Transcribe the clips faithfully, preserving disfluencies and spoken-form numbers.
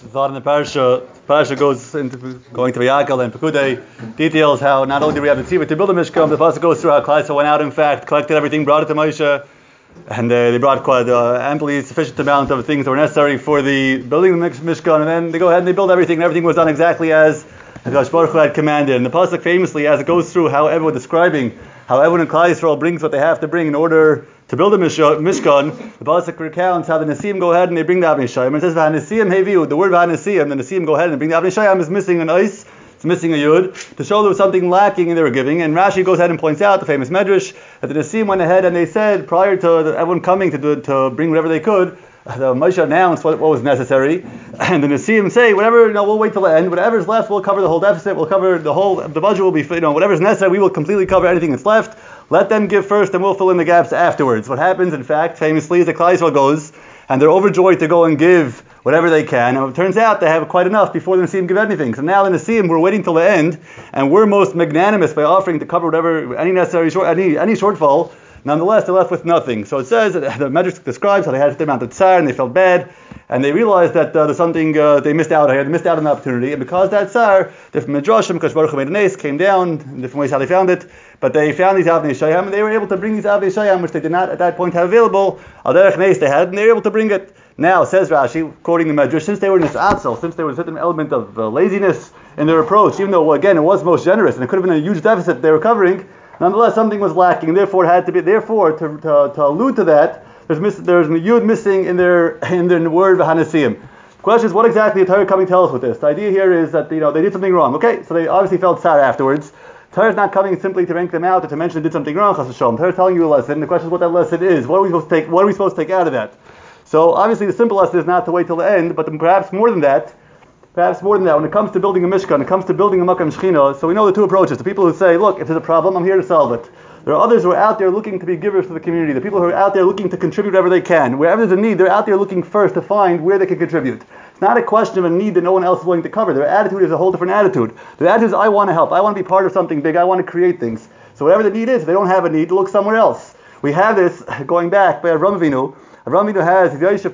thought in the parasha, the parasha goes into going to Vayakal and Pekudei, details how not only do we have the tzivah to build a mishkan, the pasuk goes through how Klal Yisrael went out, in fact, collected everything, brought it to Moshe, and uh, they brought quite uh, amply sufficient amount of things that were necessary for the building the mishkan, and then they go ahead and they build everything, and everything was done exactly as Hakadosh Baruch Hu had commanded. And the pasuk famously, as it goes through how everyone describing how everyone in Klal Yisrael brings what they have to bring in order to build a mishkan, the pasuk recounts how the Nesiim go ahead and they bring the Avnei Shayim. It says V'Hanesiim Heviu, the word V'Hanesiim, the Nesiim go ahead and bring the Avnei Shayim is missing an ice, it's missing a yud, to show there was something lacking and they were giving. And Rashi goes ahead and points out, the famous Medrash, that the Nesiim went ahead and they said, prior to the, everyone coming to do, to bring whatever they could, the Moshe announced what, what was necessary, and the Nesiim say, whatever, you know, we'll wait till the end, whatever's left, we'll cover the whole deficit, we'll cover the whole, the budget will be, you know, whatever's necessary, we will completely cover anything that's left. Let them give first and we'll fill in the gaps afterwards. What happens, in fact, famously, is that Klal Yisrael goes and they're overjoyed to go and give whatever they can, and it turns out they have quite enough before the Nesiim give anything. So now the Nesiim, we're waiting till the end, and we're most magnanimous by offering to cover whatever, any necessary, short, any, any shortfall. Nonetheless, they're left with nothing. So it says, that the Medrash describes how they had a amount of tsar and they felt bad, and they realized that uh, there's something uh, they missed out here, they missed out on the opportunity, and because that tsar, different Midrashim, because Baruch Hu made an ace, came down in different ways how they found it, but they found these Avnei Shayim, and they were able to bring these Avnei Shayim, which they did not at that point have available, al derech neis they had, and they were able to bring it. Now, says Rashi, quoting the Medrash, since they were in this atzel, since there was a certain element of uh, laziness in their approach, even though, well, again, it was most generous, and it could have been a huge deficit they were covering, nonetheless, something was lacking. Therefore, it had to be. Therefore, to, to, to allude to that, there's miss, there's a yud missing in their in their word v'hanesiim. The question is, what exactly the Torah coming to tell us with this? The idea here is that you know they did something wrong. Okay, so they obviously felt sad afterwards. The Torah is not coming simply to rank them out or to mention they did something wrong. Chas v'shalom. The Torah is telling you a lesson. The question is what that lesson is. What are we supposed to take? What are we supposed to take out of that? So obviously, the simple lesson is not to wait till the end, but perhaps more than that. Perhaps more than that, when it comes to building a mishkan, when it comes to building a makam shechina, so we know the two approaches. The people who say, look, if there's a problem, I'm here to solve it. There are others who are out there looking to be givers to the community. The people who are out there looking to contribute whatever they can. Wherever there's a need, they're out there looking first to find where they can contribute. It's not a question of a need that no one else is willing to cover. Their attitude is a whole different attitude. Their attitude is, I want to help. I want to be part of something big. I want to create things. So whatever the need is, if they don't have a need, look somewhere else. We have this going back by Avram Avinu. Avram Avinu has,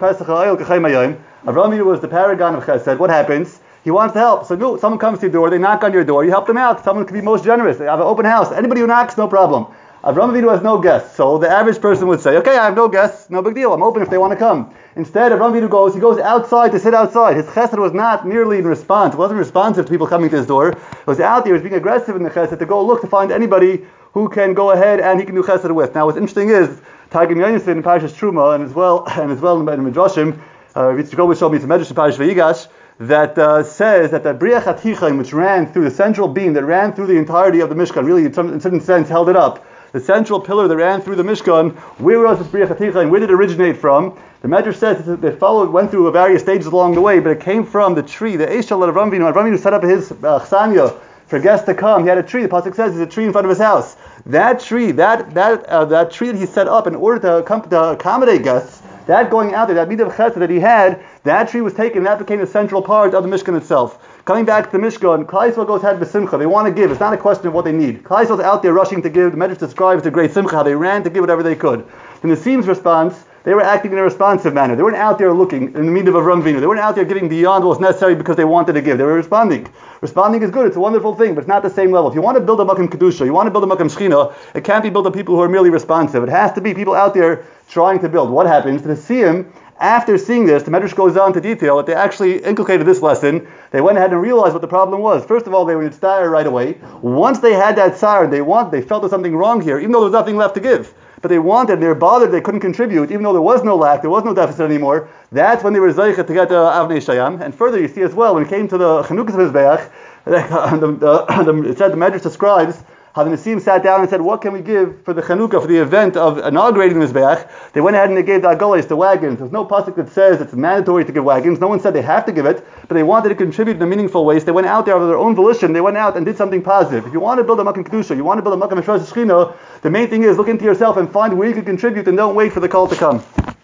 Avram Avinu was the paragon of chesed. What happens? He wants to help. So no, someone comes to your door, they knock on your door, you help them out. Someone can be most generous. They have an open house. Anybody who knocks, no problem. Avram Avinu has no guests. So the average person would say, okay, I have no guests, no big deal. I'm open if they want to come. Instead, Avram Avinu goes, he goes outside to sit outside. His chesed was not merely in response. It wasn't responsive to people coming to his door. It was out there. He was being aggressive in the chesed to go look to find anybody who can go ahead and he can do chesed with. Now what's interesting is, Targum Yonasan in Parashas Truma, and as well, and as well in Midrashim, uh, Yitzchak showed me some Medrash in Parashas Vayigash, that uh, says that the Briach HaTichaim, which ran through the central beam, that ran through the entirety of the Mishkan, really in some in certain sense held it up. The central pillar that ran through the Mishkan, where was this Briach HaTichaim? Where did it originate from? The Medrash says that it followed, went through various stages along the way, but it came from the tree, the Eshal that Avram Avinu. Avram Avinu set up his uh, chsanya for guests to come. He had a tree. The pasuk says there's a tree in front of his house. That tree, that that uh, that tree that he set up in order to, come, to accommodate guests, that going out there, that midah of chesed that he had, that tree was taken. That became the central part of the Mishkan itself. Coming back to the Mishkan, Klal Yisrael goes ahead with simcha. They want to give. It's not a question of what they need. Klal Yisrael's out there rushing to give. The Medrash describes the great simcha, how they ran to give whatever they could. In the Nesiim's response, they were acting in a responsive manner. They weren't out there looking in the midah of Avram Avinu. They weren't out there giving beyond what was necessary because they wanted to give. They were responding. Responding is good. It's a wonderful thing, but it's not the same level. If you want to build a makam kedusha, you want to build a makam shechina, it can't be built on people who are merely responsive. It has to be people out there trying to build. What happens? The Nesiim, after seeing this, the Medrash goes on to detail that they actually inculcated this lesson. They went ahead and realized what the problem was. First of all, they were in tzar right away. Once they had that tzar, they want, they felt there's something wrong here, even though there was nothing left to give. But they wanted, they were bothered, they couldn't contribute, even though there was no lack, there was no deficit anymore. That's when they were zeicha to get to Avnei Shayim. And further, you see as well, when it came to the Chanukas Mizbeach, the, the, the, it said the Medrash describes how the Nesiim sat down and said, what can we give for the Chanukah, for the event of inaugurating the Mizbeach? They went ahead and they gave the Agolis, the wagons. There's no pasuk that says it's mandatory to give wagons. No one said they have to give it, but they wanted to contribute in a meaningful way. So they went out there of their own volition. They went out and did something positive. If you want to build a Makam Kedusha, you want to build a Makam Mishras Shechina, the main thing is look into yourself and find where you can contribute and don't wait for the call to come.